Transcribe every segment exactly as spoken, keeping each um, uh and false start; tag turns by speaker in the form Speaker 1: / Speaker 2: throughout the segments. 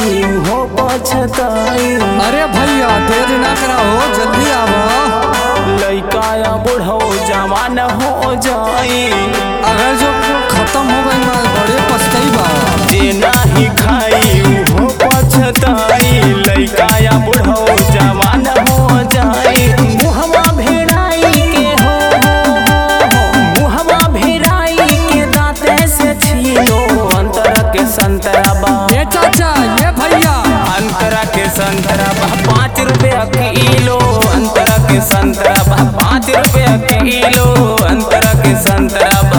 Speaker 1: छुआई हो पछताई।
Speaker 2: अरे भैया देर ना करा हो, जल्दी आवो।
Speaker 1: लइका या बूढ़ो जवान हो जाई,
Speaker 2: अगर जो खत्म हो गई माल बड़े पछताई बा।
Speaker 1: जे नाही खाई हो पछताई, लइका या बूढ़ो जवान हो जाई। मुहवा भेड़ाई के हो मुहवा भेड़ाई के दांते से छीलो, अंतर के संतरा बा।
Speaker 2: ये चाचा ये भैया
Speaker 1: अंतरा के संतरा बा पाँच रुपया किलो, अंतरा के संतरा बा पाँच रुपया किलो, अंतरा के संतरा बा।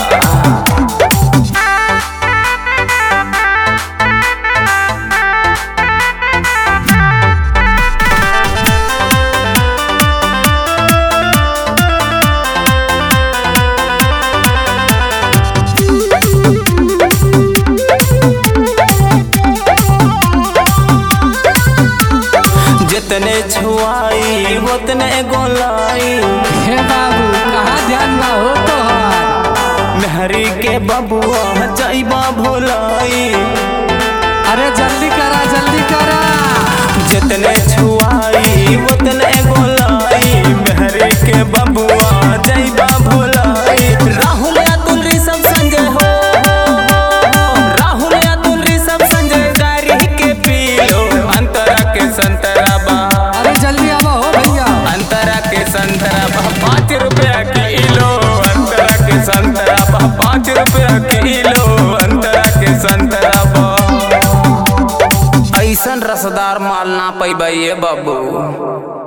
Speaker 1: जितने छुआई उतने गोलाई।
Speaker 2: हे बाबू कहाँ ध्यान बा हो तोहार।
Speaker 1: मेहरी के बबुआ जाइबा भोलाई।
Speaker 2: अरे जल्दी करा जल्दी करा।
Speaker 1: जितने छुआई उतने गोलाई, मेहरी के बबुआ जाइबा भोलाई। राहुल अतुल ऋषभ संजय हो राहुल अतुल ऋषभ संजय गाड़ी के पीलो, अंतरा के संतरा बा।
Speaker 2: अरे जल्दी आवो हो भैया।
Speaker 1: अंतरा के संतरा बा पाँच रुपया किलो, अंतरा के संतरा बा पाँच रुपया किलो, अंतरा के संतरा बा। ऐसन रसदार माल ना पैबा ये बाबू।